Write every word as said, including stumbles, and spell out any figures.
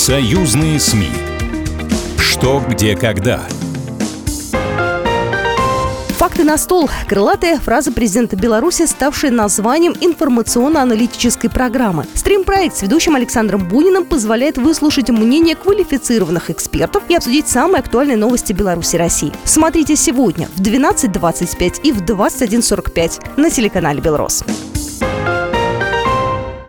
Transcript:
Союзные СМИ. Что, где, когда. Факты на стол. Крылатая фраза президента Беларуси, ставшая названием информационно-аналитической программы. Стрим-проект с ведущим Александром Буниным позволяет выслушать мнение квалифицированных экспертов и обсудить самые актуальные новости Беларуси и России. Смотрите сегодня в двенадцать двадцать пять и в двадцать один сорок пять на телеканале «Белрос».